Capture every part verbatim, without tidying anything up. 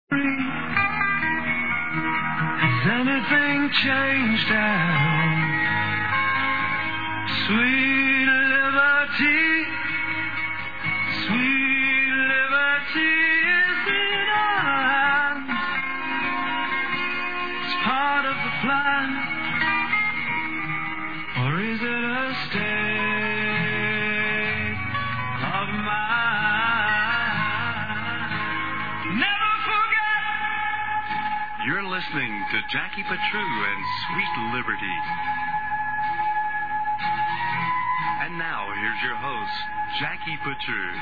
Has anything changed now? Sweet liberty, sweet liberty is in our hands. It's part of the plan, or is it a state of mind? Never forget. You're listening to Jackie Patrou and Sweet Liberty. And now, here's your host, Jackie Patrou.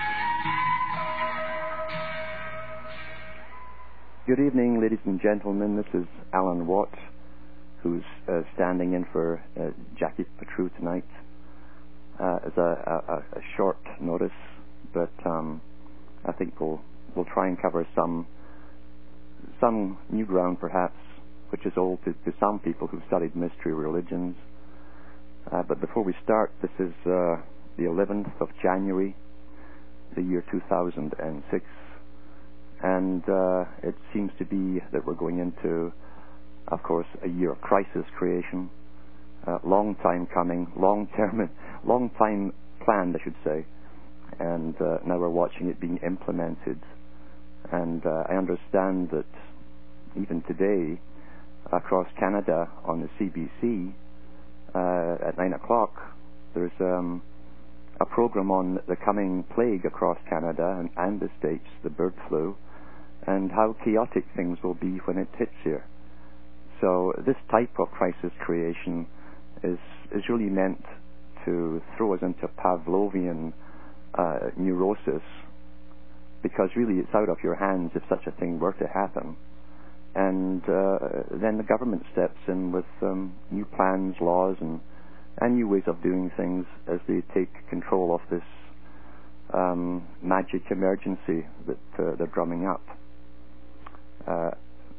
Good evening, ladies and gentlemen. This is Alan Watt, who's uh, standing in for uh, Jackie Patrou tonight. Uh, as a, a, a short notice, but um, I think we'll we'll try and cover some some new ground, perhaps, which is old to, to some people who've studied mystery religions. Uh, but before we start, this is uh, the eleventh of January, the year two thousand six, and uh, it seems to be that we're going into, of course, a year of crisis creation. Uh, long time coming, long term, long time planned, I should say, and uh, now we're watching it being implemented. And uh, I understand that even today, across Canada on the C B C, uh, at nine o'clock, there's um, a program on the coming plague across Canada and, and the States, the bird flu, and how chaotic things will be when it hits here. So this type of crisis creation is is really meant to throw us into Pavlovian uh, neurosis, because really it's out of your hands if such a thing were to happen. And uh, then the government steps in with um, new plans, laws, and, and new ways of doing things as they take control of this um, magic emergency that uh, they're drumming up. Uh,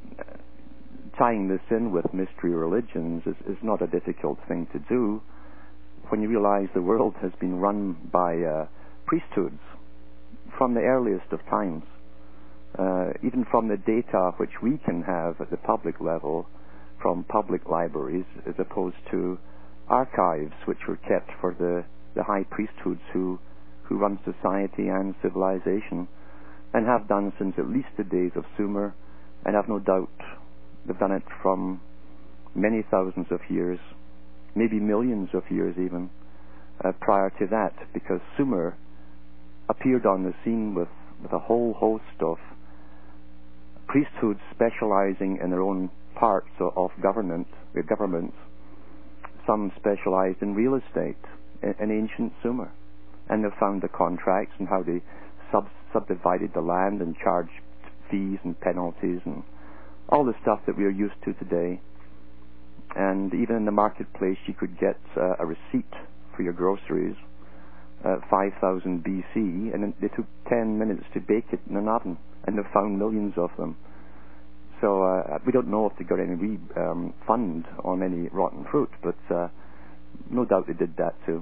tying this in with mystery religions is, is not a difficult thing to do when you realize the world has been run by uh, priesthoods from the earliest of times. Uh, even from the data which we can have at the public level from public libraries, as opposed to archives which were kept for the, the high priesthoods who, who run society and civilization, and have done since at least the days of Sumer, and have no doubt they've done it from many thousands of years, maybe millions of years even, uh, prior to that, because Sumer appeared on the scene with, with a whole host of priesthoods specializing in their own parts of, of government, uh, governments. Some specialized in real estate in, in ancient Sumer, and they found the contracts and how they sub, subdivided the land and charged fees and penalties and all the stuff that we are used to today. And even in the marketplace, you could get uh, a receipt for your groceries, uh, five thousand B C, and it took ten minutes to bake it in an oven, and they found millions of them. So uh, we don't know if they got any re- um, fund on any rotten fruit, but uh, no doubt they did that too.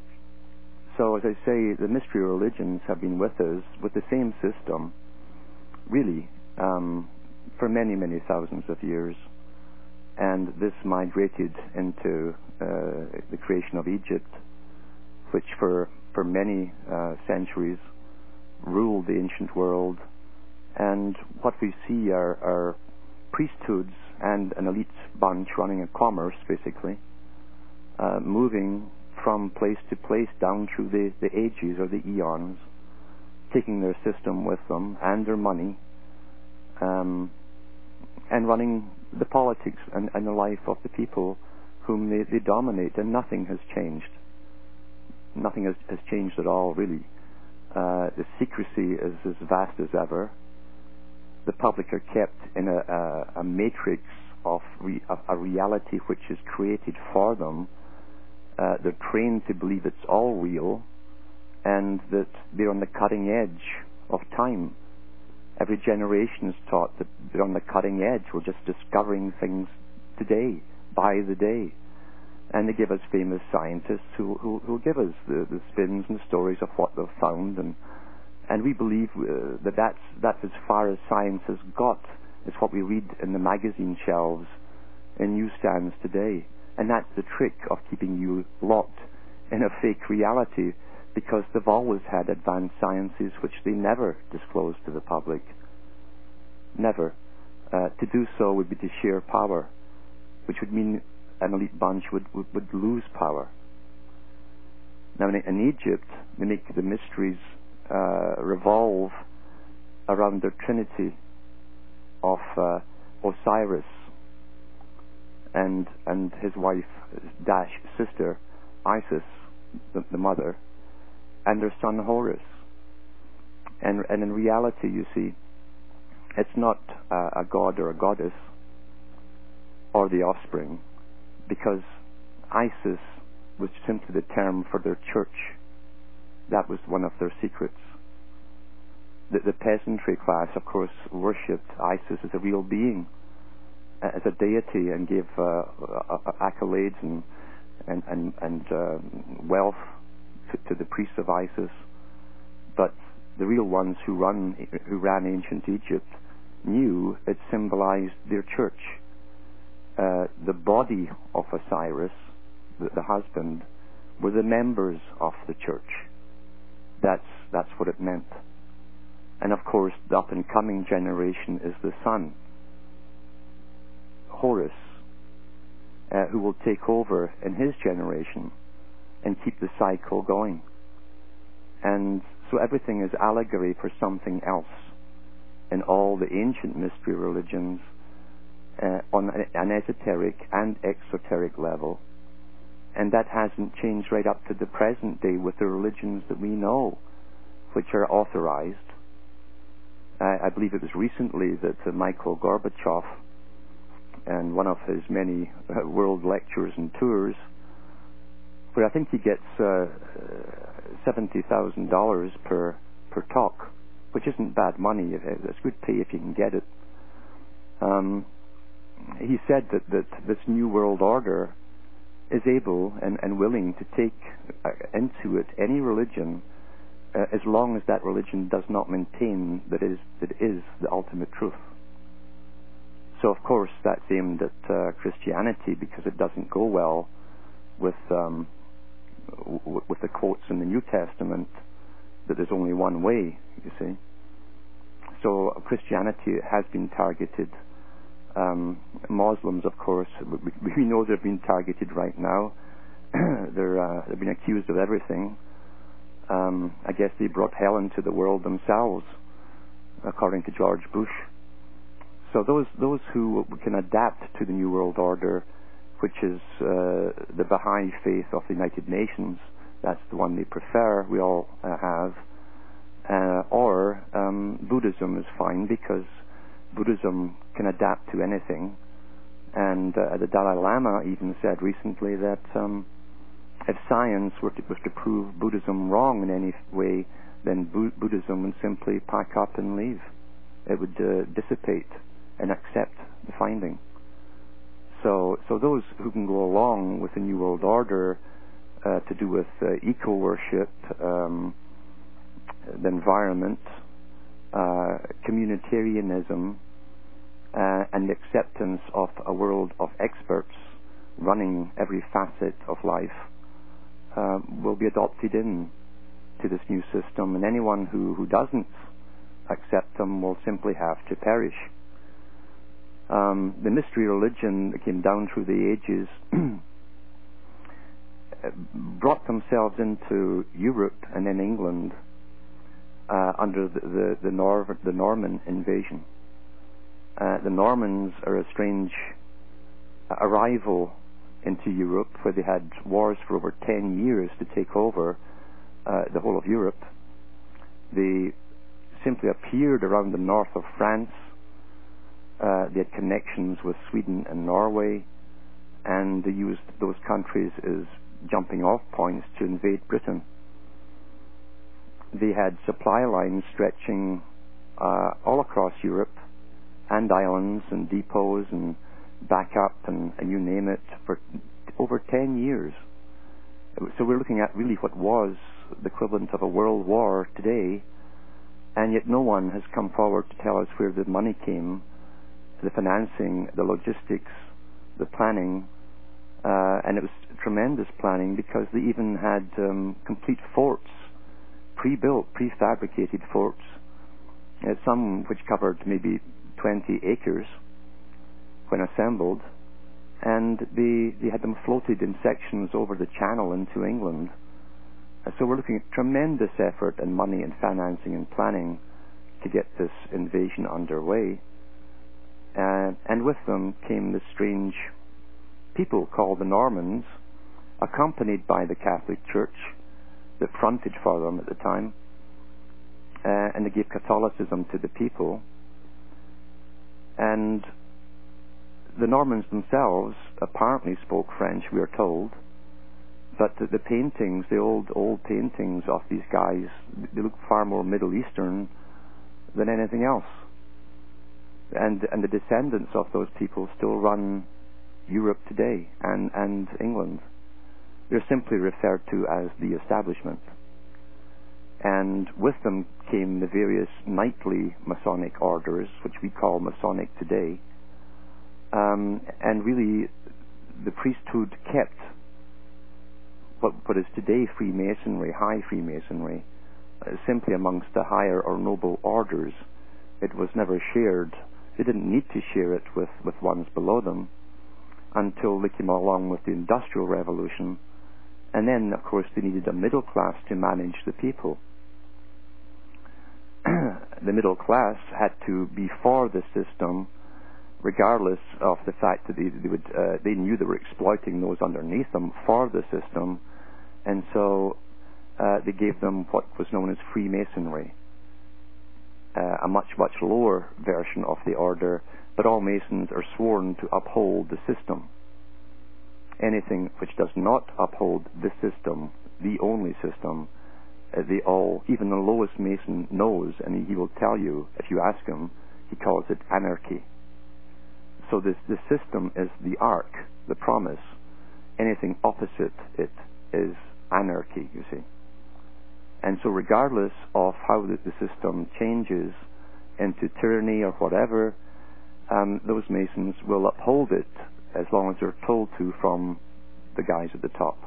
So as I say, the mystery religions have been with us with the same system, really, um, for many, many thousands of years. And this migrated into uh, the creation of Egypt, which for, for many uh, centuries ruled the ancient world. And what we see are, are priesthoods and an elite bunch running a commerce, basically, uh, moving from place to place down through the, the ages or the eons, taking their system with them and their money, um, and running the politics and, and the life of the people whom they, they dominate, and nothing has changed. Nothing has, has changed at all, really. Uh, the secrecy is as vast as ever. The public are kept in a, a, a matrix of re, a, a reality which is created for them. Uh, they're trained to believe it's all real, and that they're on the cutting edge of time. Every generation is taught that they're on the cutting edge. We're just discovering things today, by the day. And they give us famous scientists who who, who give us the, the spins and stories of what they've found, and And we believe uh, that that's, that's as far as science has got. It's what we read in the magazine shelves in newsstands today. And that's the trick of keeping you locked in a fake reality, because they've always had advanced sciences which they never disclose to the public. Never. Uh, to do so would be to share power, which would mean an elite bunch would, would, would lose power. Now, in, in Egypt, they make the mysteries uh, revolve around their trinity of uh, Osiris and and his wife dash sister Isis, the, the mother, and their son Horus. And and in reality, you see, it's not uh, a god or a goddess or the offspring, because Isis was simply the term for their church. That was one of their secrets. The, the peasantry class, of course, worshipped Isis as a real being, as a deity, and gave uh, uh, accolades and and and, and uh, wealth to, to the priests of Isis. But the real ones who run who ran ancient Egypt knew it symbolized their church. Uh, the body of Osiris, the, the husband, were the members of the church. That's that's what it meant. And of course, the up-and-coming generation is the son, Horus, uh, who will take over in his generation and keep the cycle going. And so everything is allegory for something else in all the ancient mystery religions, uh, on an esoteric and exoteric level. And that hasn't changed right up to the present day with the religions that we know, which are authorized. Uh, I believe it was recently that uh, Michael Gorbachev, and one of his many uh, world lectures and tours, where I think he gets uh, seventy thousand dollars per per talk, which isn't bad money. It's good pay if you can get it. Um, he said that, that this new world order is able and, and willing to take uh, into it any religion, uh, as long as that religion does not maintain that it is, that it is the ultimate truth. So, of course, that's aimed at uh, Christianity, because it doesn't go well with um, w- with the quotes in the New Testament that there's only one way, you see. So Christianity has been targeted. Um, Muslims, of course, we, we know they're being targeted right now. they're uh, they've been accused of everything. Um, I guess they brought hell into the world themselves, according to George Bush. So those those who can adapt to the New World Order, which is uh, the Baha'i faith of the United Nations, that's the one they prefer, we all uh, have, uh, or um, Buddhism is fine, because Buddhism can adapt to anything. And uh, the Dalai Lama even said recently that um, if science were to, was to prove Buddhism wrong in any way, then Bu- Buddhism would simply pack up and leave. It would uh, dissipate and accept the finding. So, so those who can go along with the New World Order uh, to do with uh, eco-worship, um, the environment, uh, communitarianism, uh, and the acceptance of a world of experts running every facet of life, uh, will be adopted in to this new system, and anyone who, who doesn't accept them will simply have to perish. Um, the mystery religion that came down through the ages brought themselves into Europe and then England uh, under the the, the, Nor- the Norman invasion. Uh, the Normans are a strange arrival into Europe, where they had wars for over ten years to take over uh, the whole of Europe. They simply appeared around the north of France. Uh, they had connections with Sweden and Norway, and they used those countries as jumping off points to invade Britain. They had supply lines stretching uh, all across Europe, and islands and depots and backup and, and you name it, for over ten years. So we're looking at really what was the equivalent of a world war today, And yet no one has come forward to tell us where the money came, the financing, the logistics, the planning, uh, and it was tremendous planning because they even had um, complete forts, pre-built, prefabricated forts, uh, some which covered maybe twenty acres when assembled, and they, they had them floated in sections over the channel into England. Uh, so we're looking at tremendous effort and money and financing and planning to get this invasion underway. Uh, and with them came the strange people called the Normans, accompanied by the Catholic Church that fronted for them at the time, uh, and they gave Catholicism to the people. And the Normans themselves apparently spoke French, we are told, but the, the paintings, the old old paintings of these guys, they look far more Middle Eastern than anything else. And and the descendants of those people still run Europe today and, and England. They're simply referred to as the establishment. And with them came the various knightly Masonic orders, which we call Masonic today. Um, and really, the priesthood kept what, what is today Freemasonry, high Freemasonry, uh, simply amongst the higher or noble orders. It was never shared. They didn't need to share it with, with ones below them until they came along with the Industrial Revolution. And then, of course, they needed a middle class to manage the people. The middle class had to be for the system, regardless of the fact that they, they would uh, they knew they were exploiting those underneath them for the system, and so uh, they gave them what was known as Freemasonry, uh, a much much lower version of the order. But all Masons are sworn to uphold the system. Anything which does not uphold the system, the only system, uh, they all, even the lowest Mason knows, and he, he will tell you if you ask him. He calls it anarchy. So this the system is the ark, the promise. Anything opposite it is anarchy, you see. And so regardless of how the, the system changes into tyranny or whatever, um, those Masons will uphold it as long as they're told to from the guys at the top.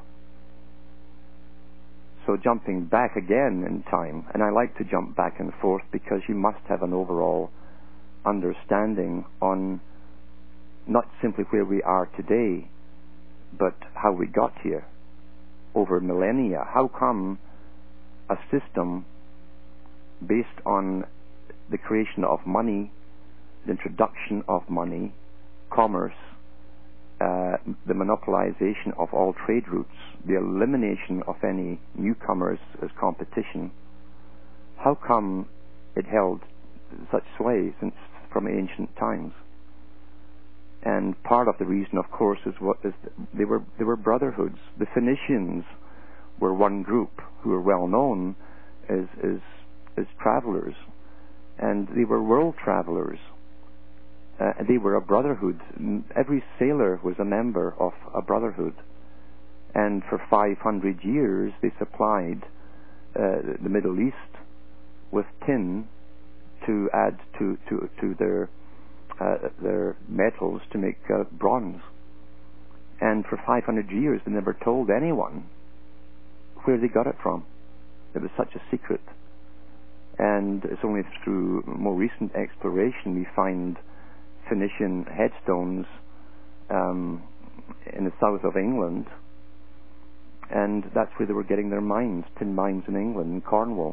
So jumping back again in time, and I like to jump back and forth because you must have an overall understanding on not simply where we are today, but how we got here over millennia. How come a system based on the creation of money, the introduction of money, commerce, uh, the monopolization of all trade routes, the elimination of any newcomers as competition, how come it held such sway since from ancient times? And part of the reason, of course, is what is they were they were brotherhoods. The Phoenicians were one group who were well known as as as travelers, and they were world travelers. Uh, they were a brotherhood. Every sailor was a member of a brotherhood, and for five hundred years they supplied uh, the Middle East with tin to add to to to their uh, their metals to make uh, bronze. And for five hundred years they never told anyone where they got it from. It was such a secret. And it's only through more recent exploration we find Phoenician headstones um, in the south of England, and that's where they were getting their mines, tin mines in England, in Cornwall.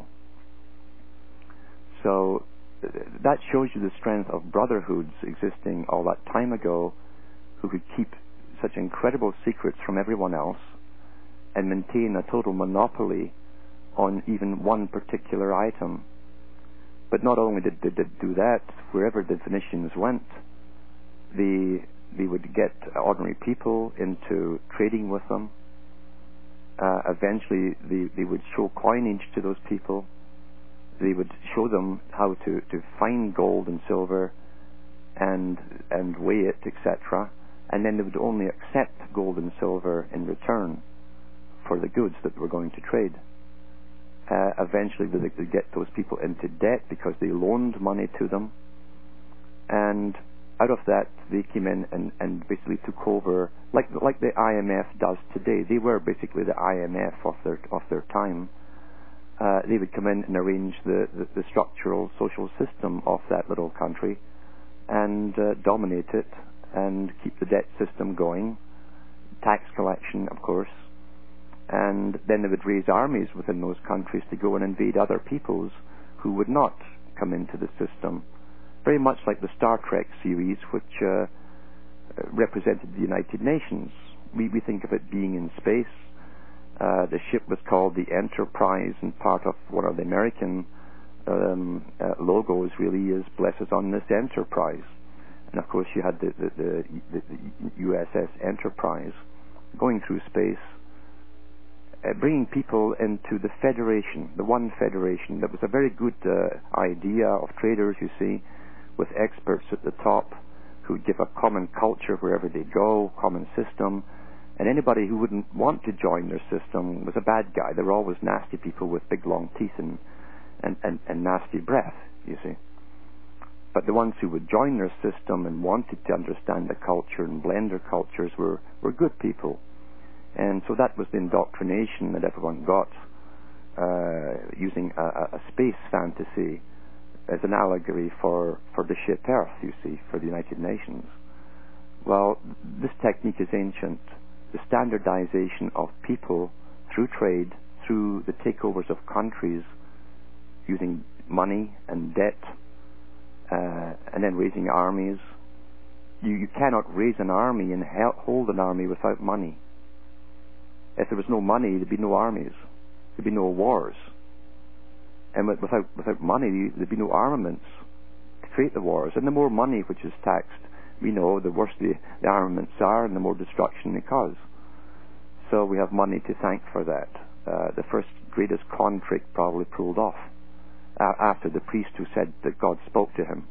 So uh, that shows you the strength of brotherhoods existing all that time ago, who could keep such incredible secrets from everyone else and maintain a total monopoly on even one particular item. But not only did they do that, wherever the Phoenicians went, they, they would get ordinary people into trading with them. Uh, eventually, they, they would show coinage to those people. They would show them how to, to find gold and silver and, and weigh it, et cetera. And then they would only accept gold and silver in return for the goods that they were going to trade. Uh, eventually, they could get those people into debt because they loaned money to them. And out of that, they came in and, and basically took over, like like the I M F does today. They were basically the I M F of their of their time. Uh, they would come in and arrange the, the, the structural social system of that little country and uh, dominate it and keep the debt system going, tax collection, of course. And then they would raise armies within those countries to go and invade other peoples who would not come into the system. Very much like the Star Trek series, which uh, represented the United Nations. We, we think of it being in space. Uh, the ship was called the Enterprise, and part of one of the American um, uh, logos really is "Bless us on this Enterprise." And of course, you had the, the, the, the, the U S S Enterprise going through space, Uh, bringing people into the federation, the one federation. That was a very good uh, idea of traders, you see, with experts at the top who would give a common culture wherever they go, common system, and anybody who wouldn't want to join their system was a bad guy. They were always nasty people with big long teeth and, and, and, and nasty breath, you see. But the ones who would join their system and wanted to understand the culture and blend their cultures were, were good people. And so that was the indoctrination that everyone got, uh, using a, a space fantasy as an allegory for, for the ship Earth, you see, for the United Nations. Well, this technique is ancient. The standardization of people through trade, through the takeovers of countries, using money and debt, uh, and then raising armies. You, you cannot raise an army and hold an army without money. If there was no money, there'd be no armies. There'd be no wars. And without without money, there'd be no armaments to create the wars. And the more money which is taxed, we know the worse the, the armaments are and the more destruction they cause. So we have money to thank for that. Uh, the first greatest con trick probably pulled off uh, after the priest who said that God spoke to him.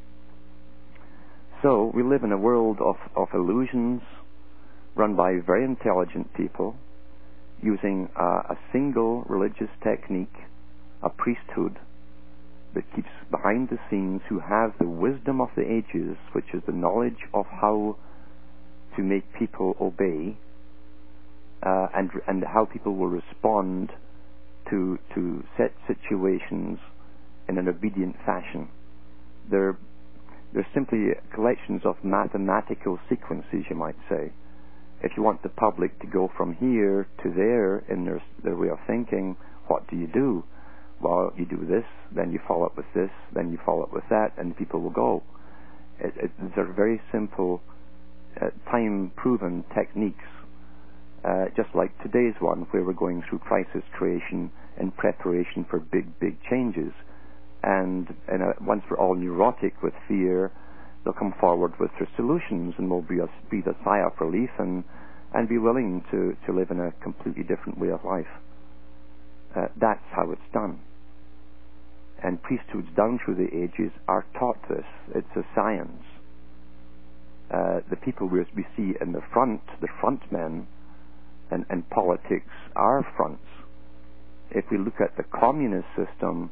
So we live in a world of, of illusions run by very intelligent people, using uh, a single religious technique, a priesthood that keeps behind the scenes, who have the wisdom of the ages, which is the knowledge of how to make people obey, uh, and and how people will respond to to set situations in an obedient fashion. They're they're simply collections of mathematical sequences, you might say. If you want the public to go from here to there in their, their way of thinking, what do you do? Well, you do this, then you follow up with this, then you follow up with that, and people will go. It, it, these are very simple, uh, time-proven techniques, uh, just like today's one, where we're going through crisis creation in preparation for big, big changes. And, and uh, once we're all neurotic with fear, they'll come forward with their solutions, and we'll be a, be the sigh of relief and, and be willing to, to live in a completely different way of life. Uh, that's how it's done. And priesthoods down through the ages are taught this. It's a science. Uh, the people we, we see in the front, the front men, and, and politics are fronts. If we look at the communist system,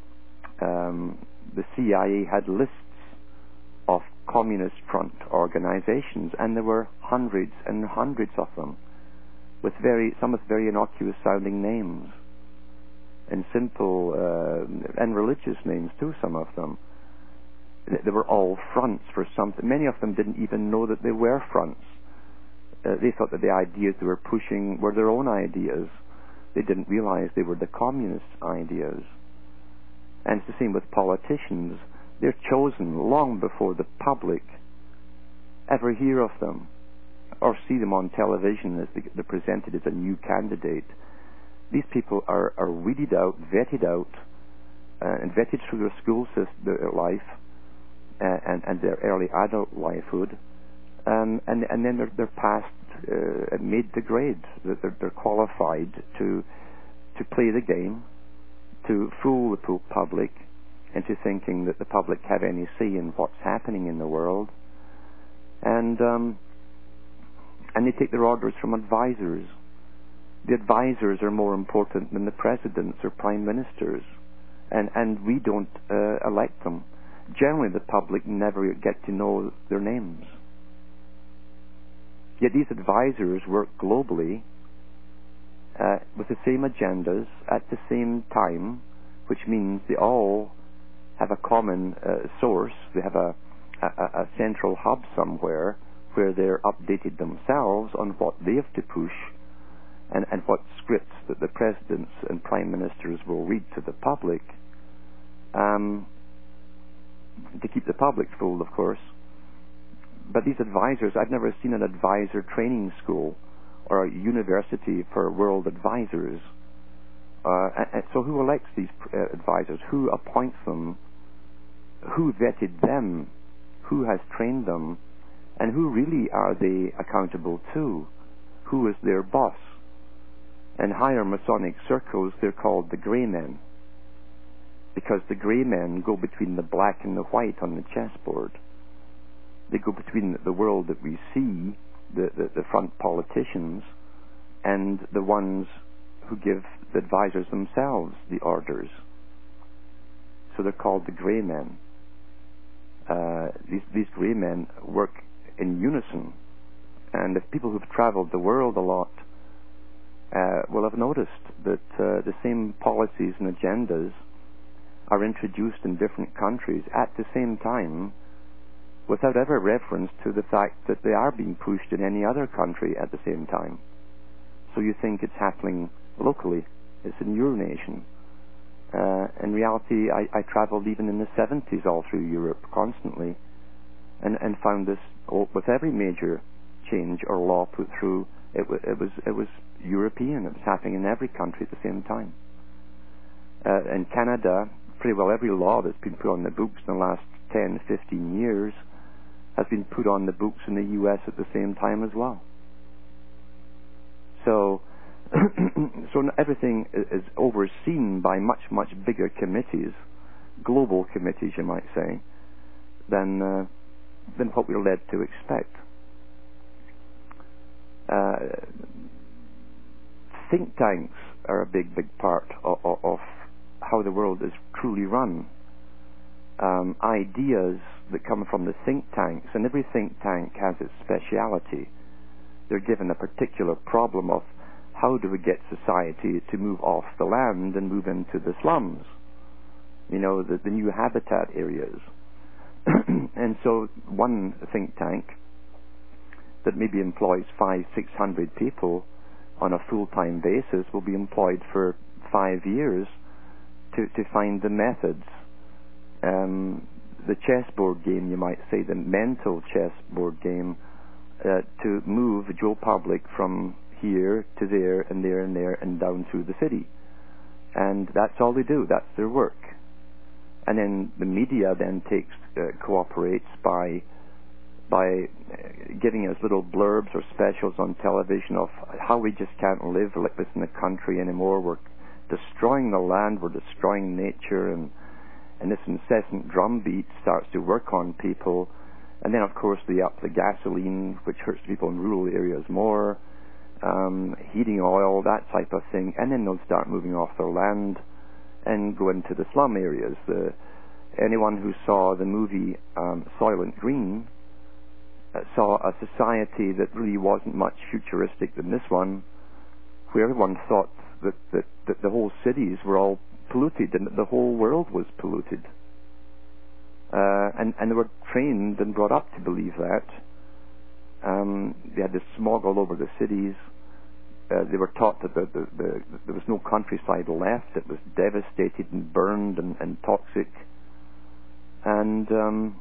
um, the C I A had lists of communist front organizations, and there were hundreds and hundreds of them, with very some with very innocuous sounding names, and simple uh, and religious names too. Some of them, they were all fronts for something. Many of them didn't even know that they were fronts. Uh, they thought that the ideas they were pushing were their own ideas. They didn't realize they were the communist ideas. And it's the same with politicians. They're chosen long before the public ever hear of them or see them on television as they're presented as a new candidate. These people are, are weeded out, vetted out, uh, and vetted through their school system, their life, uh, and, and their early adult lifehood, um, and, and then they're, they're passed uh, and made the grade. They're, they're qualified to to play the game, to fool the public into thinking that the public have any say in what's happening in the world, and um, and they take their orders from advisors the advisors are more important than the presidents or prime ministers, and, and we don't uh, elect them. Generally, the public never get to know their names. Yet these advisors work globally uh, with the same agendas at the same time, which means they all have a common uh, source. They have a, a, a central hub somewhere where they're updated themselves on what they have to push and, and what scripts that the presidents and prime ministers will read to the public, um, to keep the public fooled, of course. But these advisors, I've never seen an advisor training school or a university for world advisors. Uh, and, and so who elects these uh, advisors? Who appoints them? Who vetted them? Who has trained them? And who really are they accountable to? Who is their boss? In higher Masonic circles, they're called the grey men, because the grey men go between the black and the white on the chessboard. They go between the world that we see, the, the, the front politicians, and the ones who give the advisors themselves the orders. So they're called the grey men. Uh, these, these grey men work in unison. And if people who've traveled the world a lot uh, will have noticed that uh, the same policies and agendas are introduced in different countries at the same time, without ever reference to the fact that they are being pushed in any other country at the same time. So you think it's happening locally, it's in your nation. Uh, in reality, I, I traveled even in the seventies all through Europe constantly, and, and found this with every major change or law put through. It, w- it was it was European. It was happening in every country at the same time. Uh, in Canada, pretty well every law that's been put on the books in the last ten, fifteen years has been put on the books in the U S at the same time as well. So, so everything is overseen by much, much bigger committees, global committees, you might say, than uh, than what we're led to expect. Uh, think tanks are a big, big part of, of how the world is truly run. Um, ideas that come from the think tanks, and every think tank has its speciality. They're given a particular problem of how do we get society to move off the land and move into the slums, you know, the, the new habitat areas. And so one think tank that maybe employs five, six hundred people on a full-time basis will be employed for five years to, to find the methods, um, the chessboard game, you might say, the mental chessboard game, uh, to move Joe Public from here to there and there and there and down through the city. And that's all they do. That's their work. And then the media then takes, uh, cooperates by by uh, giving us little blurbs or specials on television of how we just can't live like this in the country anymore. We're destroying the land, we're destroying nature, and and this incessant drumbeat starts to work on people. And then, of course, they up the gasoline, which hurts people in rural areas more, um, heating oil, that type of thing. And then they'll start moving off their land and go into the slum areas. The, anyone who saw the movie um, Soylent Green uh, saw a society that really wasn't much futuristic than this one, where everyone thought that, that, that the whole cities were all polluted and that the whole world was polluted. Uh, and, and they were trained and brought up to believe that. Um, they had the smog all over the cities. Uh, they were taught that the, the, the, there was no countryside left. It was devastated and burned and, and toxic. And um,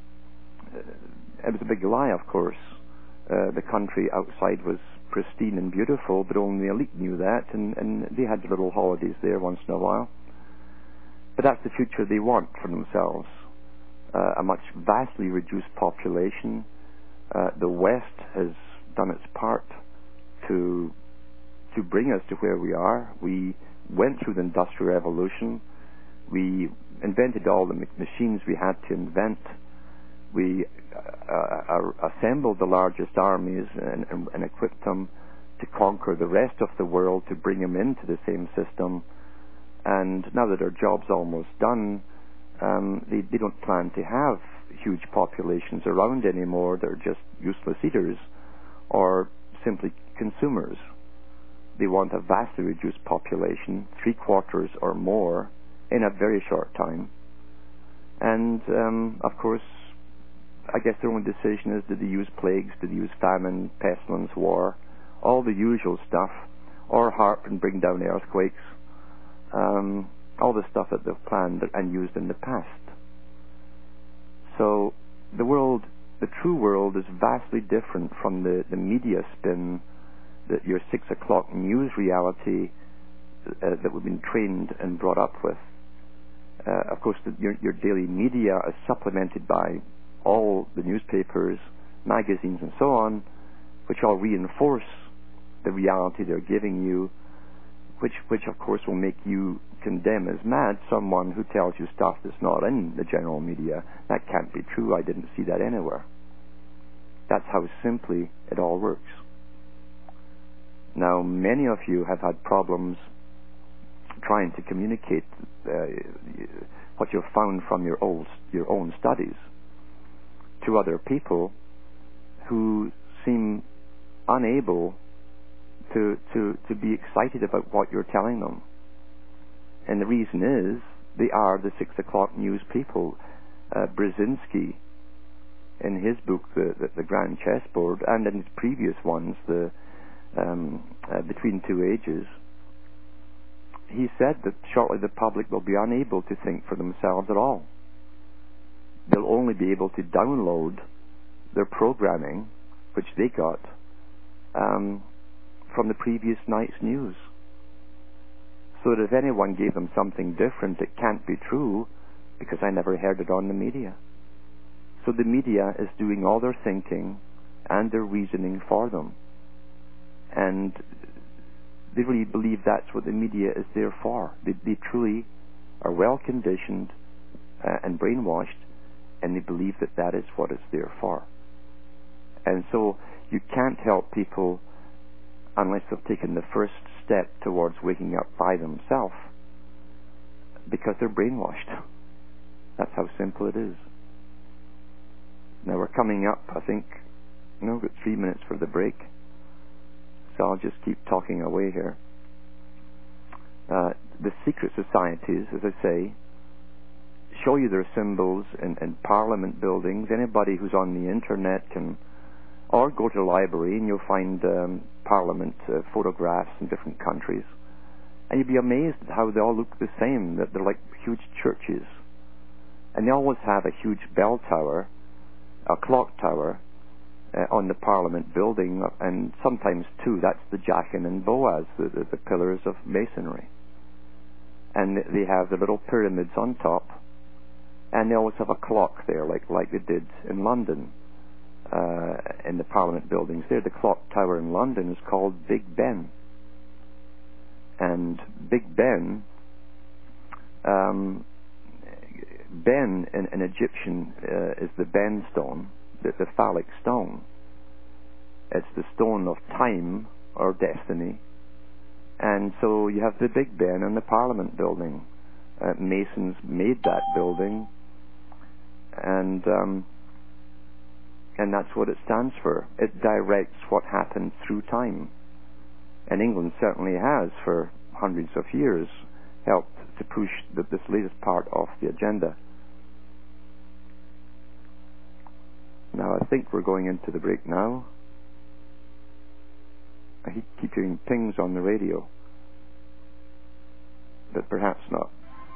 it was a big lie, of course. Uh, the country outside was pristine and beautiful, but only the elite knew that, and, and they had little holidays there once in a while. But that's the future they want for themselves. Uh, a much vastly reduced population. Uh, the West has done its part to to bring us to where we are. We went through the Industrial Revolution. We invented all the machines we had to invent. We uh, uh, assembled the largest armies and, and, and equipped them to conquer the rest of the world, to bring them into the same system. And now that their job's almost done, um, they, they don't plan to have huge populations around anymore. They're just useless eaters or simply consumers. They want a vastly reduced population, three quarters or more, in a very short time. And, um, of course, I guess their only decision is, did they use plagues, did they use famine, pestilence, war, all the usual stuff, or harp and bring down earthquakes, um, all the stuff that they've planned and used in the past. So the world, the true world, is vastly different from the, the media spin, that your six o'clock news reality uh, that we've been trained and brought up with. Uh, of course, the, your, your daily media is supplemented by all the newspapers, magazines, and so on, which all reinforce the reality they're giving you, which, which of course will make you condemn as mad someone who tells you stuff that's not in the general media. That can't be true. I didn't see that anywhere. That's how simply it all works. Now, many of you have had problems trying to communicate uh, what you've found from your old, your own studies to other people who seem unable to, to, to be excited about what you're telling them. And the reason is, they are the six o'clock news people. Uh, Brzezinski, in his book, the, the, the Grand Chessboard, and in his previous ones, the um, uh, Between Two Ages, he said that shortly the public will be unable to think for themselves at all. They'll only be able to download their programming, which they got, um, from the previous night's news. So that if anyone gave them something different, it can't be true, because I never heard it on the media. So the media is doing all their thinking and their reasoning for them. And they really believe that's what the media is there for. They, they truly are well conditioned uh, and brainwashed, and they believe that that is what it's there for. And so you can't help people unless they've taken the first step towards waking up by themselves, because they're brainwashed. That's how simple it is. Now we're coming up, I think, you know, we've got three minutes for the break, so I'll just keep talking away here. Uh, the secret societies, as I say, show you their symbols in, in parliament buildings. Anybody who's on the internet can, or go to the library and you'll find um, parliament uh, photographs in different countries, and you'll be amazed at how they all look the same, that they're like huge churches. And they always have a huge bell tower, a clock tower, uh, on the Parliament building, and sometimes two. That's the Jachin and Boaz, the, the, the pillars of masonry. And they have the little pyramids on top, and they always have a clock there, like like they did in London, uh, in the Parliament buildings. There, the clock tower in London is called Big Ben. And Big Ben, um, Ben in, in Egyptian uh, is the Ben stone, the, the phallic stone. It's the stone of time or destiny. And so you have the Big Ben in the Parliament building. Uh, Masons made that building, and um, and that's what it stands for. It directs what happened through time. And England certainly has, for hundreds of years, helped to push the, this latest part of the agenda. Now, I think we're going into the break now. I keep hearing pings on the radio, but perhaps not.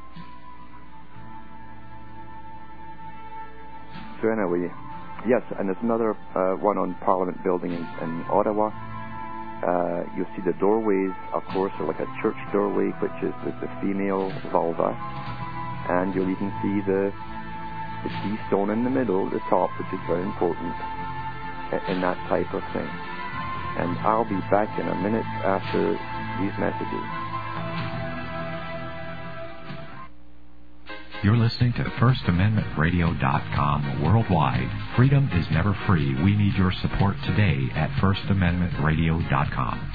So anyway, yes, and there's another uh, one on Parliament Building in, in Ottawa. Uh, you'll see the doorways, of course, are like a church doorway, which is the, the female vulva, and you'll even see the the keystone in the middle, the top, which is very important in, in that type of thing. And I'll be back in a minute after these messages. You're listening to First Amendment Radio dot com worldwide. Freedom is never free. We need your support today at First Amendment Radio dot com.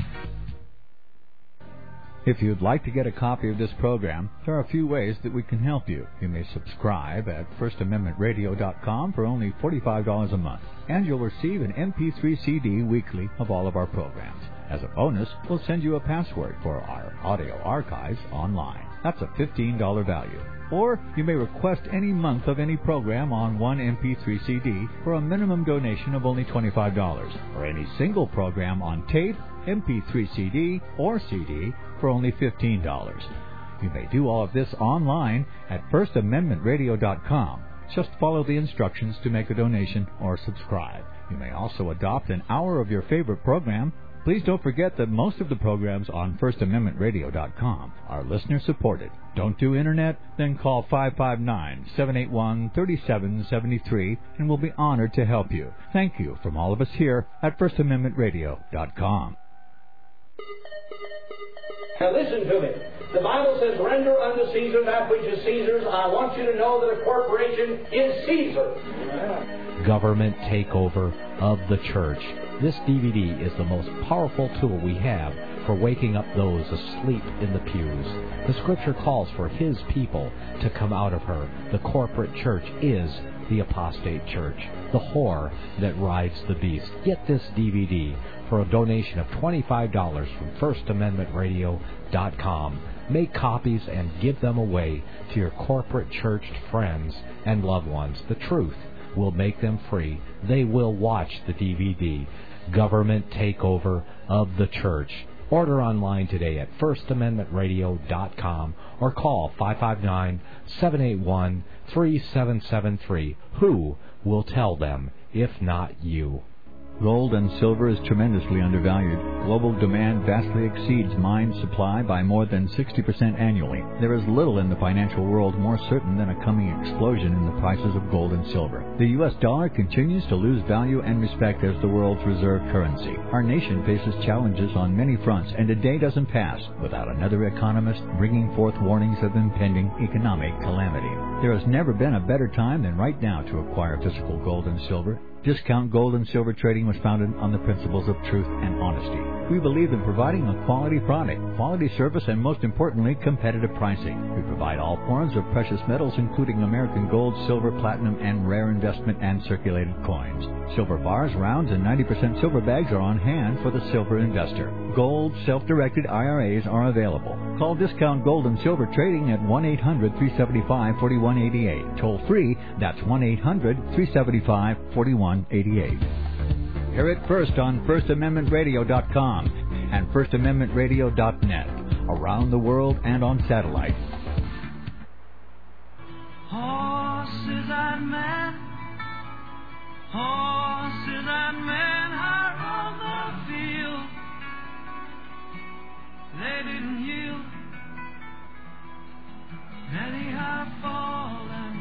If you'd like to get a copy of this program, there are a few ways that we can help you. You may subscribe at First Amendment Radio dot com for only forty-five dollars a month, and you'll receive an M P three C D weekly of all of our programs. As a bonus, we'll send you a password for our audio archives online. That's a fifteen dollars value. Or you may request any month of any program on one M P three C D for a minimum donation of only twenty-five dollars, or any single program on tape, M P three C D, or C D for only fifteen dollars. You may do all of this online at First Amendment Radio dot com. Just follow the instructions to make a donation or subscribe. You may also adopt an hour of your favorite program. Please don't forget that most of the programs on First Amendment Radio dot com are listener-supported. Don't do Internet? Then call five five nine, seven eight one, three seven seven three and we'll be honored to help you. Thank you from all of us here at First Amendment Radio dot com. Now listen to me. The Bible says, render unto Caesar that which is Caesar's. I want you to know that a corporation is Caesar. Government takeover of the church. This D V D is the most powerful tool we have for waking up those asleep in the pews. The Scripture calls for His people to come out of her. The corporate church is the apostate church, the whore that rides the beast. Get this D V D for a donation of twenty-five dollars from First Amendment Radio dot com. Make copies and give them away to your corporate church friends and loved ones. The truth will make them free. They will watch the D V D, Government Takeover of the Church. Order online today at First Amendment Radio dot com or call five five nine, seven eight one, three seven seven three. Who will tell them if not you? Gold and silver is tremendously undervalued. Global demand vastly exceeds mine supply by more than sixty percent annually. There is little in the financial world more certain than a coming explosion in the prices of gold and silver. The U S dollar continues to lose value and respect as the world's reserve currency. Our nation faces challenges on many fronts, and a day doesn't pass without another economist bringing forth warnings of impending economic calamity. There has never been a better time than right now to acquire physical gold and silver. Discount Gold and Silver Trading was founded on the principles of truth and honesty. We believe in providing a quality product, quality service, and most importantly, competitive pricing. We provide all forms of precious metals, including American gold, silver, platinum, and rare investment and circulated coins. Silver bars, rounds, and ninety percent silver bags are on hand for the silver investor. Gold, self-directed I R As are available. Call Discount Gold and Silver Trading at one eight hundred, three seven five, four one eight eight. Toll free, that's one eight hundred, three seven five, four one eight eight. Hear it first on First Amendment Radio dot com and First Amendment Radio dot net, around the world and on satellite. Horses and men, horses and men are on the field. They didn't yield, many have fallen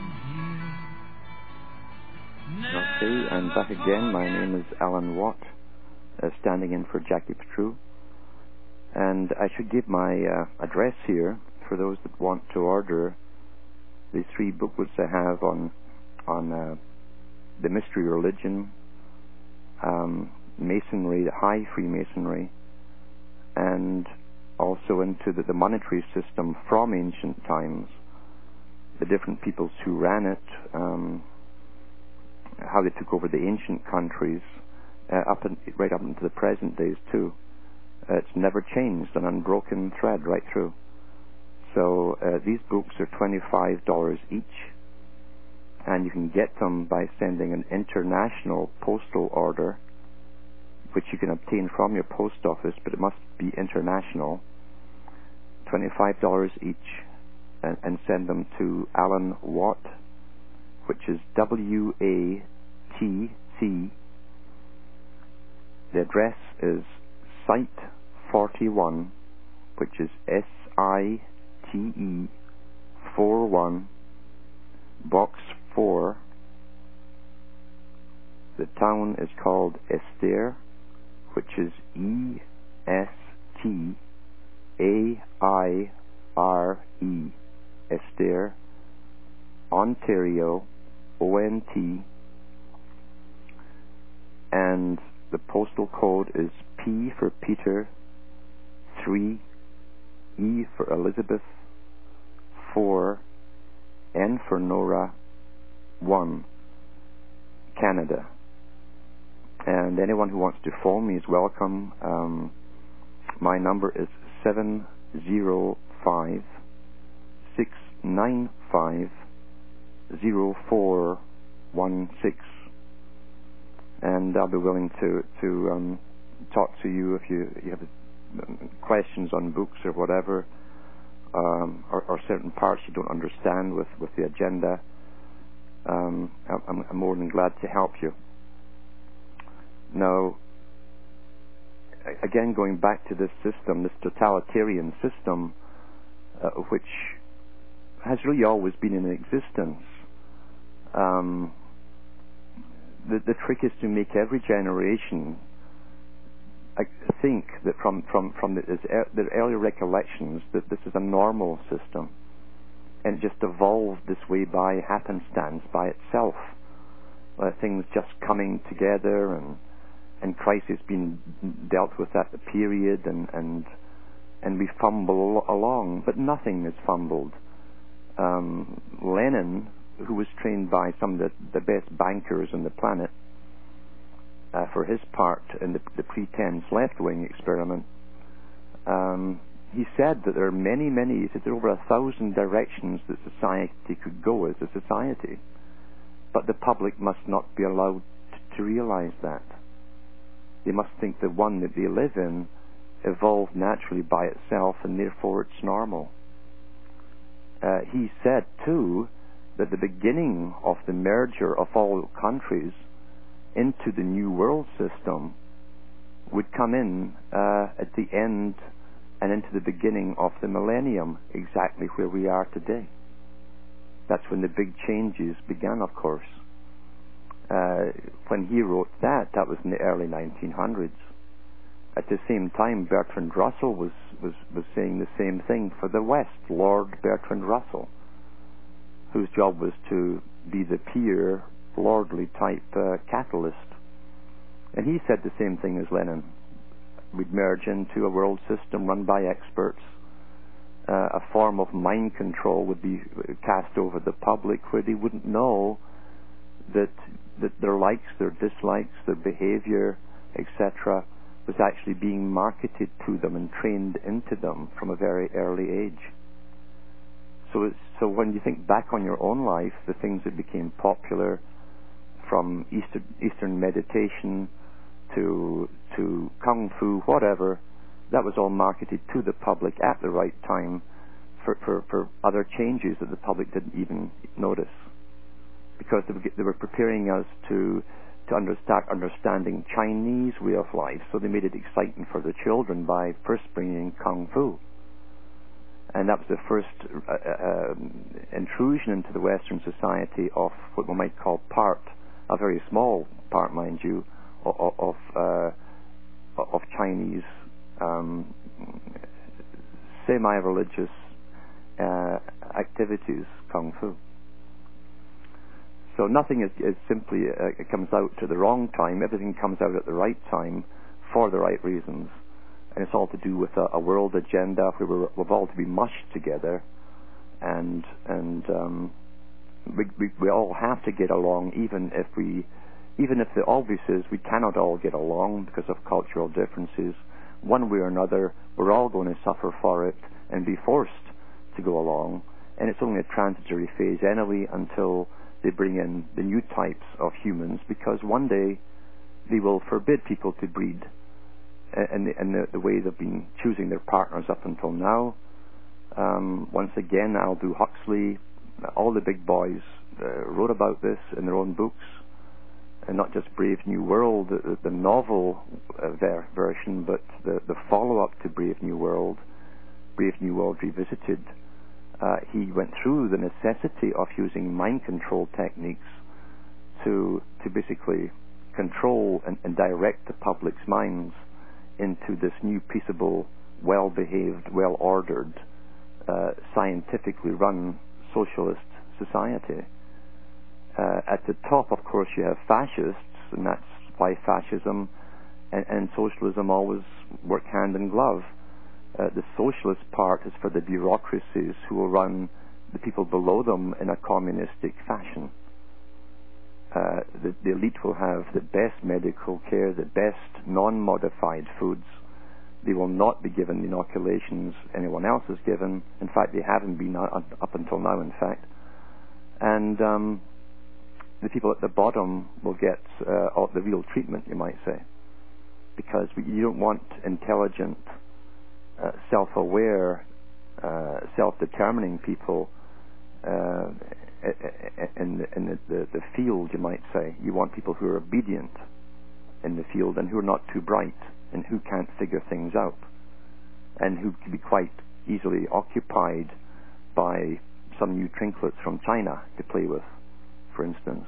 here. Okay, I'm back again. My name is Alan Watt, uh, standing in for Jackie Petru. And I should give my uh, address here for those that want to order the three booklets I have on on uh, the mystery religion, um, Masonry, High Freemasonry, and also into the, the monetary system from ancient times, the different peoples who ran it, um, how they took over the ancient countries, uh, up in, right up into the present days too. Uh, it's never changed, an unbroken thread right through. So uh, these books are twenty-five dollars each, and you can get them by sending an international postal order, which you can obtain from your post office, but it must be international. twenty-five dollars each, and, and send them to Alan Watt, which is W A T T. The address is Site forty-one, which is S I T E forty-one, Box four. The town is called Esther, which is E S T A I R E, Esther. Ontario, O N T, and the postal code is P for Peter, three, E for Elizabeth, four, N for Nora, one, Canada. And anyone who wants to phone me is welcome. Um, my number is seven zero five, six nine five, zero four one six. And I'll be willing to, to um, talk to you if you, you have questions on books or whatever, um, or, or certain parts you don't understand with, with the agenda. Um, I'm, I'm more than glad to help you. Now, again, going back to this system, this totalitarian system, uh, which has really always been in existence, um, the, the trick is to make every generation, I think that from, from, from the, the early recollections that this is a normal system, and it just evolved this way by happenstance, by itself. Uh, things just coming together and and crisis being dealt with at the period, and and and we fumble along, but nothing is fumbled. Um, Lenin, who was trained by some of the, the best bankers on the planet, uh, for his part in the, the pretense left-wing experiment, um, he said that there are many, many, he said there are over a thousand directions that society could go as a society, but the public must not be allowed to, to realize that. They must think the one that they live in evolved naturally by itself, and therefore it's normal. Uh, he said, too, that the beginning of the merger of all countries into the New World System would come in uh, at the end and into the beginning of the millennium, exactly where we are today. That's when the big changes began, of course. Uh, when he wrote that, that was in the early nineteen hundreds. At the same time, Bertrand Russell was, was, was saying the same thing for the West, Lord Bertrand Russell, whose job was to be the peer, lordly type uh, catalyst. And he said the same thing as Lenin. We'd merge into a world system run by experts. Uh, a form of mind control would be cast over the public where they wouldn't know that that their likes, their dislikes, their behavior, et cetera, was actually being marketed to them and trained into them from a very early age. So, it's, so when you think back on your own life, the things that became popular, from Eastern, Eastern meditation to to kung fu, whatever, that was all marketed to the public at the right time for, for, for other changes that the public didn't even notice. Because they were, they were preparing us to to understand understanding Chinese way of life, so they made it exciting for the children by first bringing kung fu, and that was the first uh, uh, intrusion into the Western society of what we might call part, a very small part, mind you, of of, uh, of Chinese um, semi-religious uh, activities, kung fu. So nothing is, is simply, uh, it comes out to the wrong time. Everything comes out at the right time for the right reasons. And it's all to do with a, a world agenda where we're, we're all to be mushed together. And and um, we, we, we all have to get along, even if we, even if the obvious is we cannot all get along because of cultural differences. One way or another, we're all going to suffer for it and be forced to go along. And it's only a transitory phase anyway until they bring in the new types of humans, because one day they will forbid people to breed in the, in the, the way they've been choosing their partners up until now. Um, once again, Aldous Huxley, all the big boys uh, wrote about this in their own books, and not just Brave New World, the, the novel uh, ver- version, but the, the follow-up to Brave New World, Brave New World Revisited. Uh, he went through the necessity of using mind control techniques to to basically control and, and direct the public's minds into this new peaceable, well-behaved, well-ordered, uh, scientifically run socialist society. Uh, at the top, of course, you have fascists, and that's why fascism and, and socialism always work hand in glove. Uh, the socialist part is for the bureaucracies who will run the people below them in a communistic fashion. Uh, the, the elite will have the best medical care, the best non-modified foods. They will not be given the inoculations anyone else is given. In fact, they haven't been up, up until now, in fact. And um, the people at the bottom will get uh, all the real treatment, you might say. Because you don't want intelligent, uh, self-aware, uh, self-determining people uh, in, the, in the, the, the field, you might say. You want people who are obedient in the field and who are not too bright and who can't figure things out and who can be quite easily occupied by some new trinkets from China to play with, for instance.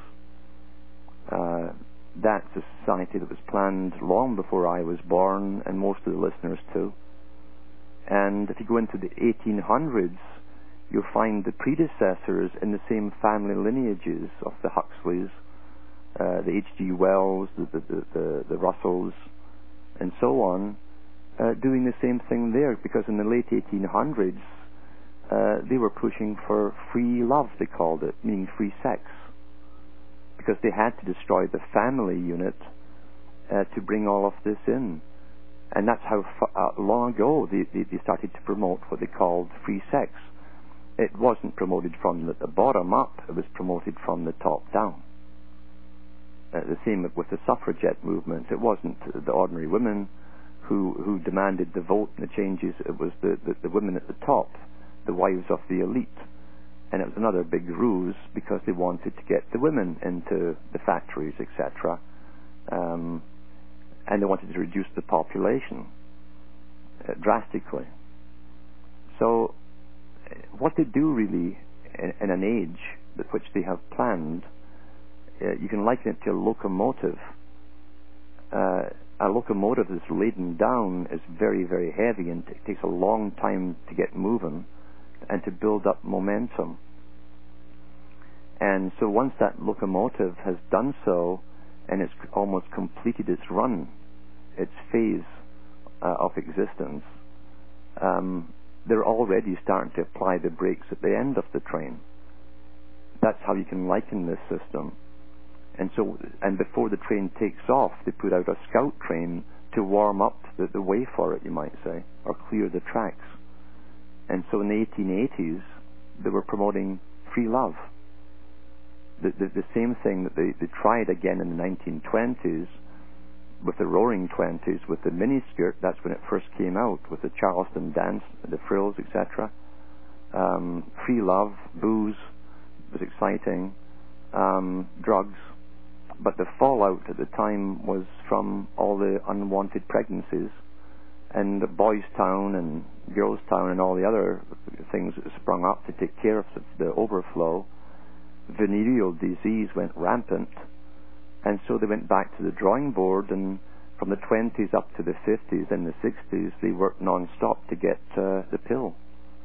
Uh, that's a society that was planned long before I was born, and most of the listeners too. And if you go into the eighteen hundreds, you'll find the predecessors in the same family lineages of the Huxleys, uh, the H G Wells, the, the, the, the, the Russells, and so on, uh, doing the same thing there, because in the late eighteen hundreds, uh, they were pushing for free love, they called it, meaning free sex, because they had to destroy the family unit uh, to bring all of this in. And that's how f- uh, long ago they, they, they started to promote what they called free sex. It wasn't promoted from the, the bottom up, it was promoted from the top down. Uh, the same with the suffragette movement. It wasn't the ordinary women who who demanded the vote and the changes, it was the, the, the women at the top, the wives of the elite. And it was another big ruse because they wanted to get the women into the factories, et cetera. Um, and they wanted to reduce the population uh, drastically. So what they do really in, in an age at which they have planned, uh, you can liken it to a locomotive. Uh, a locomotive that's laden down is very, very heavy, and it takes a long time to get moving and to build up momentum. And so once that locomotive has done so, and it's almost completed its run, its phase uh, of existence, um, they're already starting to apply the brakes at the end of the train. That's how you can liken this system. And so, and before the train takes off, they put out a scout train to warm up the, the way for it, you might say, or clear the tracks. And so in the eighteen eighties, they were promoting free love. The, the, the same thing that they, they tried again in the nineteen twenties with the Roaring Twenties, with the miniskirt. That's when it first came out, with the Charleston dance, the frills, et cetera. Um, free love, booze was exciting, um, drugs. But the fallout at the time was from all the unwanted pregnancies, and Boys Town and Girls Town and all the other things that sprung up to take care of the overflow. Venereal disease went rampant, and so they went back to the drawing board, and from the twenties up to the fifties and the sixties, they worked non-stop to get uh, the pill.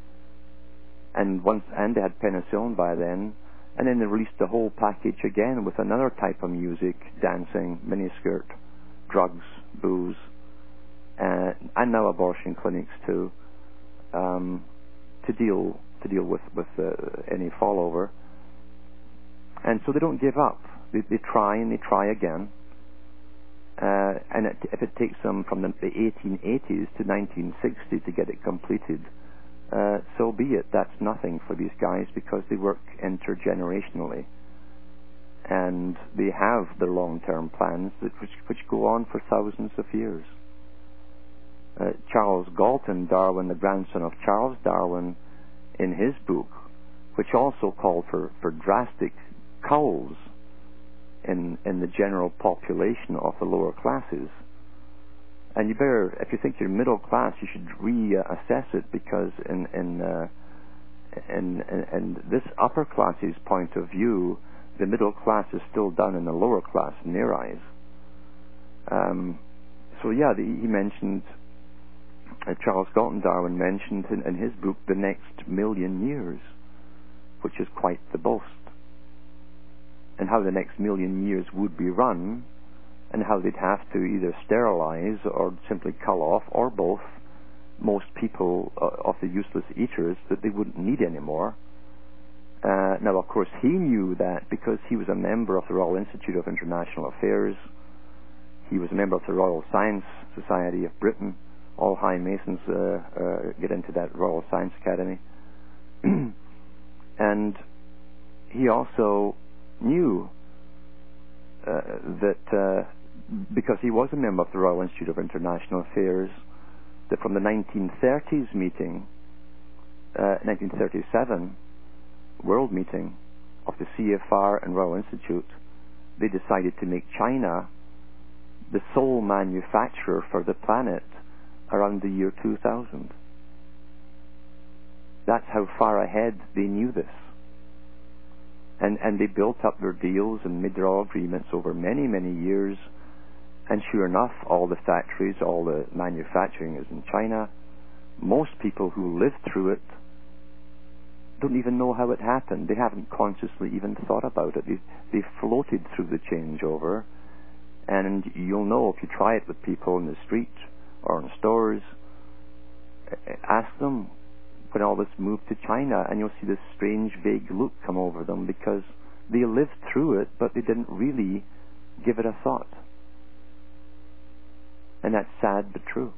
And once, and they had penicillin by then, and then they released the whole package again with another type of music, dancing, miniskirt, drugs, booze, uh, and now abortion clinics too, um, to deal to deal with with uh, any fallover. And so they don't give up. They, they try and they try again. Uh, and it, if it takes them from the, the eighteen eighties to nineteen sixty to get it completed, uh, so be it. That's nothing for these guys, because they work intergenerationally. And they have their long-term plans that, which, which go on for thousands of years. Uh, Charles Galton Darwin, the grandson of Charles Darwin, in his book, which also called for, for drastic culls in in the general population of the lower classes. And you better, if you think you're middle class, you should reassess it, because in in, uh, in in in this upper class's point of view, the middle class is still down in the lower class in their eyes. Um, so yeah, the, he mentioned uh, Charles Galton Darwin mentioned in, in his book the next million years. which is quite the boast. And how the next million years would be run, and how they'd have to either sterilize or simply cull off, or both, most people uh, of the useless eaters that they wouldn't need anymore. Uh, now, of course, he knew that because he was a member of the Royal Institute of International Affairs. He was a member of the Royal Science Society of Britain. All high Masons uh, uh, get into that Royal Science Academy. And he also knew uh, that uh, because he was a member of the Royal Institute of International Affairs, that from the nineteen thirties meeting, uh, nineteen thirty-seven World Meeting of the C F R and Royal Institute, they decided to make China the sole manufacturer for the planet around the year two thousand. That's how far ahead they knew this. And, and they built up their deals and made their all agreements over many, many years. And sure enough, all the factories, all the manufacturing is in China. Most people who lived through it don't even know how it happened. They haven't consciously even thought about it. They, they floated through the changeover. And you'll know if you try it with people in the street or in stores. Ask them when all this moved to China, and you'll see this strange, vague look come over them because they lived through it, but they didn't really give it a thought. And that's sad but true.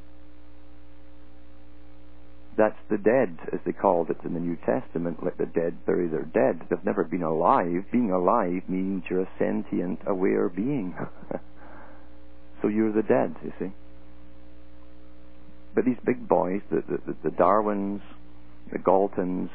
That's the dead, as they called it in the New Testament. Let the dead bury their dead. They've never been alive. Being alive means you're a sentient, aware being. So you're the dead, you see. But these big boys, the, the, the Darwins, the Galtons,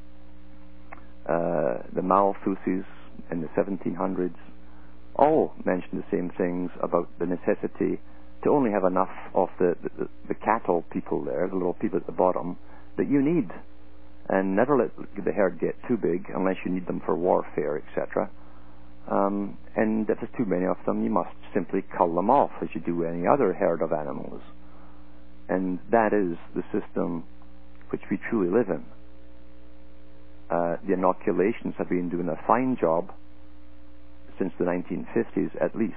uh, the Malthuses in the seventeen hundreds, all mentioned the same things about the necessity to only have enough of the, the, the cattle people there, the little people at the bottom, that you need. And never let the herd get too big unless you need them for warfare, et cetera. Um, and if there's too many of them, you must simply cull them off as you do any other herd of animals. And that is the system which we truly live in. Uh, the inoculations have been doing a fine job since the nineteen fifties at least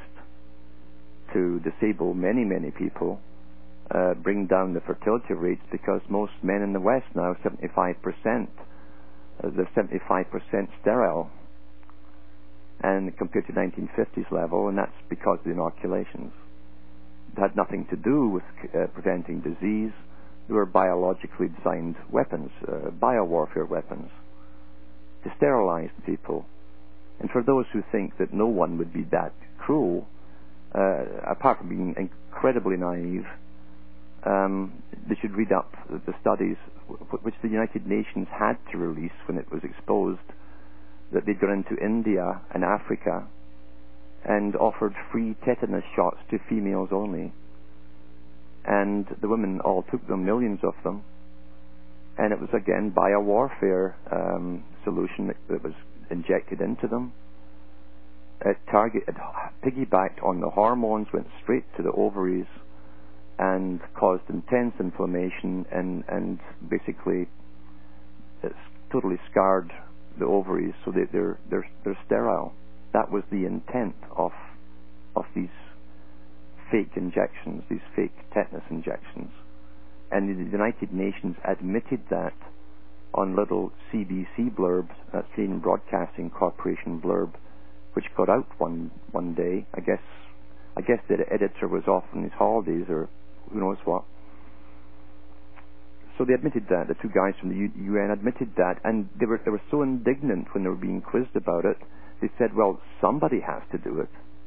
to disable many, many people, uh, bring down the fertility rates, because most men in the West now, seventy-five percent, uh, they're seventy-five percent sterile, and compared to nineteen fifties level, and that's because of the inoculations. It had nothing to do with uh, preventing disease. They were biologically designed weapons, uh, biowarfare weapons, to sterilize people. And for those who think that no one would be that cruel, uh, apart from being incredibly naive, um, they should read up the studies which the United Nations had to release when it was exposed that they'd gone into India and Africa and offered free tetanus shots to females only. And the women all took them, millions of them. And it was again biowarfare um, solution that, that was injected into them. It targeted, piggybacked on the hormones, went straight to the ovaries, and caused intense inflammation, and, and basically it's totally scarred the ovaries so that they're they're they're sterile. That was the intent of of these fake injections, these fake tetanus injections. And the United Nations admitted that on little C B C blurb, that's Canadian Broadcasting Corporation blurb, which got out one one day. I guess I guess the editor was off on his holidays or who knows what. So they admitted that. The two guys from the U N admitted that, and they were they were so indignant when they were being quizzed about it. They said, "Well, somebody has to do it,"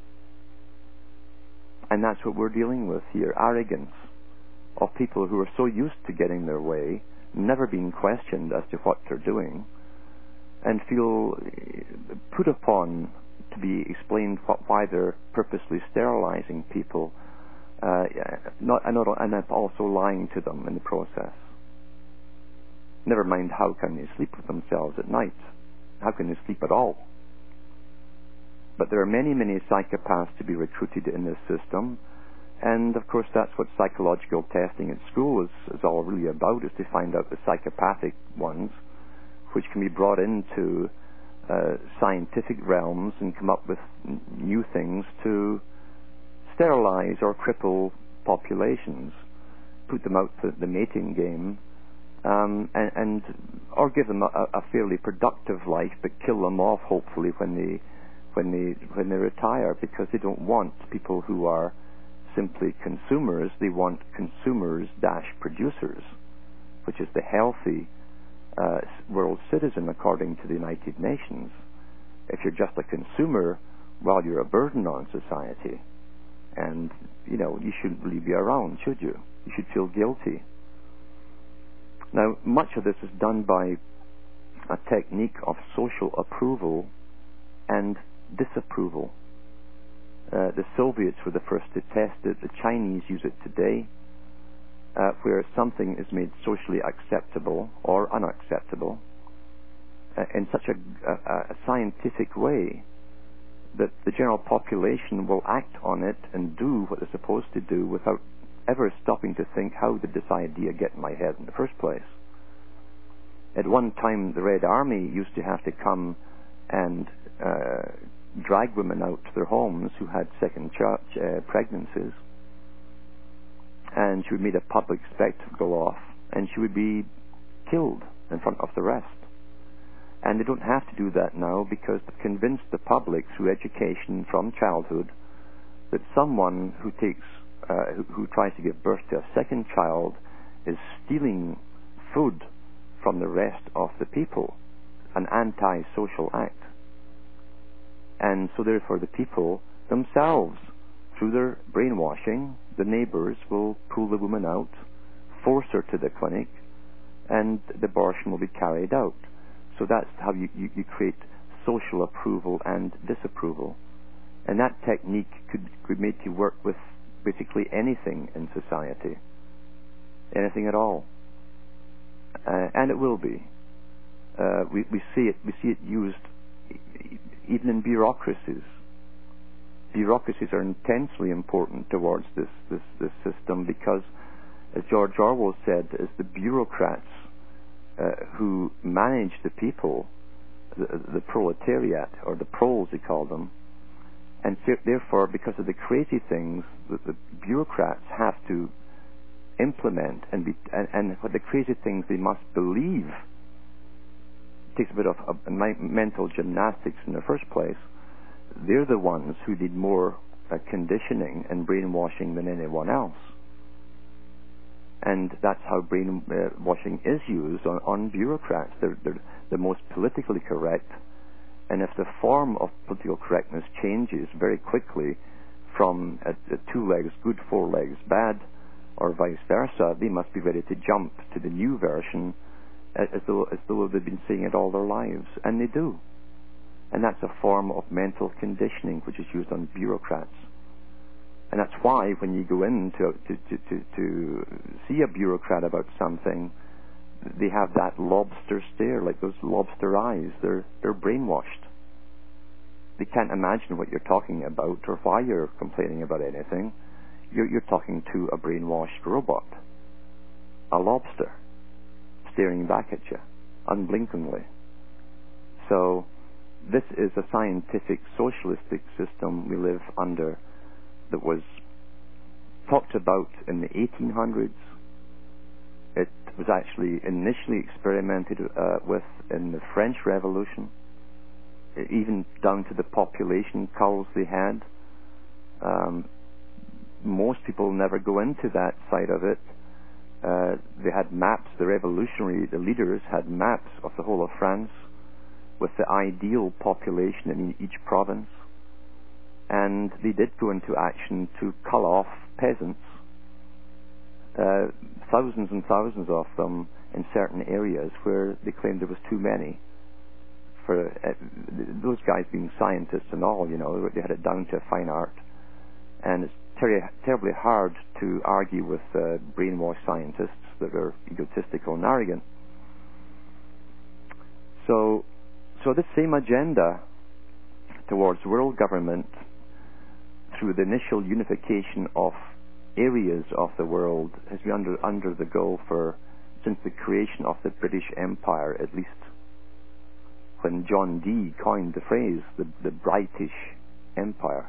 and that's what we're dealing with here: arrogance of people who are so used to getting their way, never being questioned as to what they're doing, and feel put upon to be explained what, why they're purposely sterilizing people, uh, not, and, not, and also lying to them in the process. Never mind how can they sleep with themselves at night. How can they sleep at all? But there are many, many psychopaths to be recruited in this system. And of course that's what psychological testing at school is, is all really about, is to find out the psychopathic ones which can be brought into uh, scientific realms and come up with n- new things to sterilize or cripple populations, put them out to the mating game, um, and, and or give them a, a fairly productive life, but kill them off hopefully when they when they when they retire, because they don't want people who are simply consumers. They want consumers dash producers, which is the healthy uh, world citizen according to the United Nations. If you're just a consumer, well, you're a burden on society, and you know you shouldn't really be around, should you? You should feel guilty. Now, much of this is done by a technique of social approval and disapproval. Uh, the Soviets were the first to test it. The Chinese use it today, uh, where something is made socially acceptable or unacceptable uh, in such a, a, a scientific way that the general population will act on it and do what they're supposed to do without ever stopping to think, how did this idea get in my head in the first place? At one time, the Red Army used to have to come and uh, drag women out to their homes who had second ch- uh, pregnancies, and she would make a public spectacle of, and she would be killed in front of the rest. And they don't have to do that now, because they've convinced the public through education from childhood that someone who takes uh, who, who tries to give birth to a second child is stealing food from the rest of the people, an anti-social act. And so therefore the people themselves, through their brainwashing, the neighbors will pull the woman out, force her to the clinic, and the abortion will be carried out. So that's how you, you, you create social approval and disapproval. And that technique could, could make you work with basically anything in society. Anything at all. Uh, and it will be. Uh, we, we see it we see it used even in bureaucracies. Bureaucracies are intensely important towards this, this, this system, because, as George Orwell said, it's the bureaucrats uh, who manage the people, the, the proletariat, or the proles they call them, and therefore, because of the crazy things that the bureaucrats have to implement, and, be, and, and what the crazy things they must believe, it takes a bit of a, a mental gymnastics in the first place. They're the ones who need more uh, conditioning and brainwashing than anyone else. And that's how brainwashing is used on, on bureaucrats. They're, they're the most politically correct. And if the form of political correctness changes very quickly from uh, two legs good, four legs bad, or vice versa, they must be ready to jump to the new version as though, as though they've been saying it all their lives. And they do. And that's a form of mental conditioning which is used on bureaucrats. And that's why when you go in to, to, to, to, to see a bureaucrat about something, they have that lobster stare, like those lobster eyes. They're, they're brainwashed. They can't imagine what you're talking about or why you're complaining about anything. You're, you're talking to a brainwashed robot, a lobster, staring back at you, unblinkingly. So this is a scientific socialistic system we live under that was talked about in the eighteen hundreds. It was actually initially experimented uh, with in the French Revolution, even down to the population culls they had. Um, most people never go into that side of it. Uh, they had maps, the revolutionary, the leaders had maps of the whole of France with the ideal population in each province. And they did go into action to cull off peasants, uh, thousands and thousands of them in certain areas where they claimed there was too many. For uh, those guys being scientists and all, you know, they had it down to a fine art. And it's ter- terribly hard to argue with uh, brainwashed scientists that are egotistical and arrogant. So, so this same agenda towards world government, through the initial unification of areas of the world, has been under under the go for since the creation of the British Empire, at least when John Dee coined the phrase, the, the British Empire.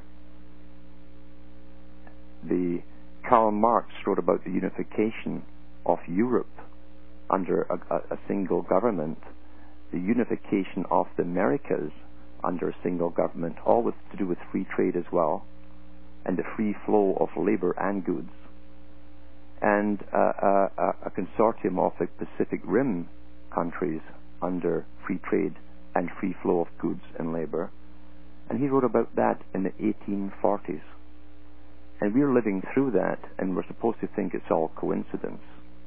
The Karl Marx wrote about the unification of Europe under a, a, a single government, the unification of the Americas under a single government, all with to do with free trade as well, and the free flow of labor and goods, and uh, a, a consortium of the Pacific Rim countries under free trade and free flow of goods and labor. And he wrote about that in the eighteen forties. And we're living through that, and we're supposed to think it's all coincidence.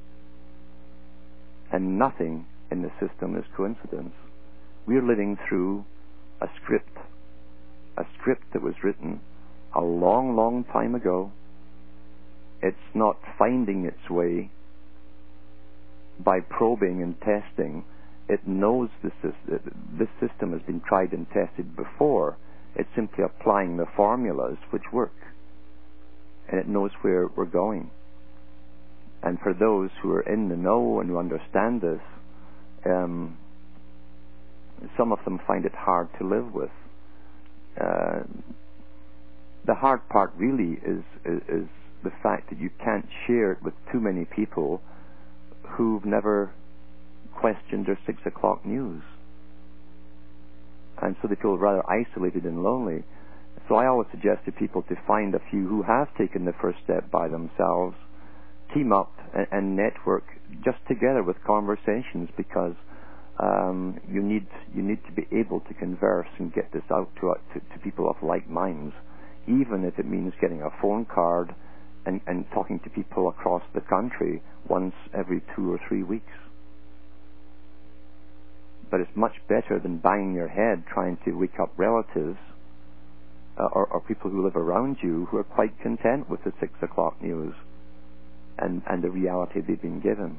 And nothing in the system is coincidence. We're living through a script, a script that was written a long, long time ago. It's not finding its way by probing and testing. It knows this, this system has been tried and tested before. It's simply applying the formulas which work. And it knows where we're going. And for those who are in the know and who understand this, um, some of them find it hard to live with. Uh, the hard part really is, is, is the fact that you can't share it with too many people who've never questioned their six o'clock news. And so they feel rather isolated and lonely. So I always suggest to people to find a few who have taken the first step by themselves, team up and, and network just together with conversations, because um, you need you need to be able to converse and get this out to, to, to people of like minds, even if it means getting a phone card and, and talking to people across the country once every two or three weeks. But it's much better than banging your head trying to wake up relatives uh, or, or people who live around you who are quite content with the six o'clock news and, and the reality they've been given.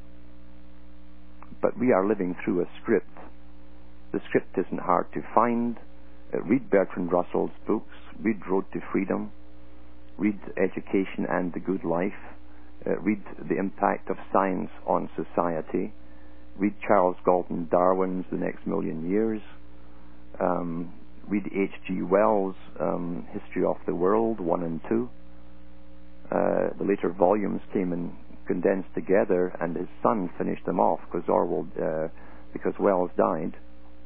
But we are living through a script. The script isn't hard to find. Uh, read Bertrand Russell's books. Read Road to Freedom. Read Education and the Good Life. Uh, read The Impact of Science on Society. Read Charles Galton Darwin's The Next Million Years. Um, read H G Wells' um, History of the World, one and two. Uh, the later volumes came and condensed together, and his son finished them off because Orwell, uh, because Wells died.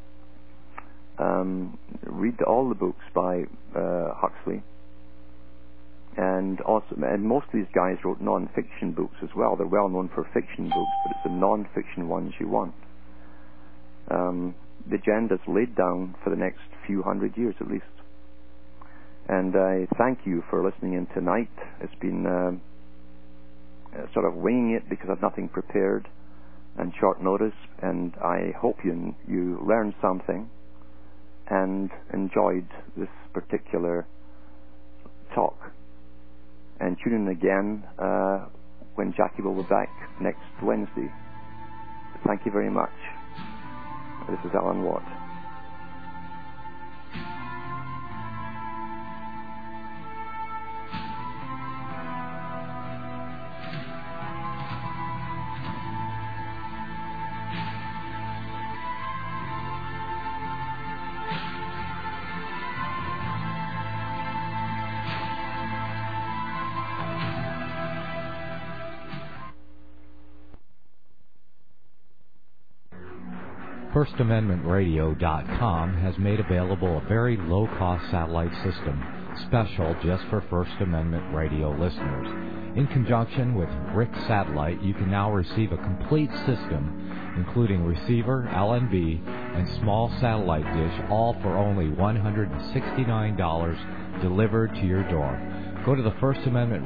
Um, read all the books by uh, Huxley. And also, and most of these guys wrote non-fiction books as well. They're well known for fiction books, but it's the non-fiction ones you want. Um, the agenda's laid down for the next few hundred years at least. And I thank you for listening in tonight. It's been uh, uh, sort of winging it because I've nothing prepared and short notice. And I hope you you learned something and enjoyed this particular talk. And tune in again uh, when Jackie will be back next Wednesday. Thank you very much. This is Alan Watt. First Amendment Radio dot com has made available a very low-cost satellite system, special just for First Amendment Radio listeners. In conjunction with Rick Satellite, you can now receive a complete system, including receiver, L N B, and small satellite dish, all for only one hundred sixty-nine dollars delivered to your door. Go to the First Amendment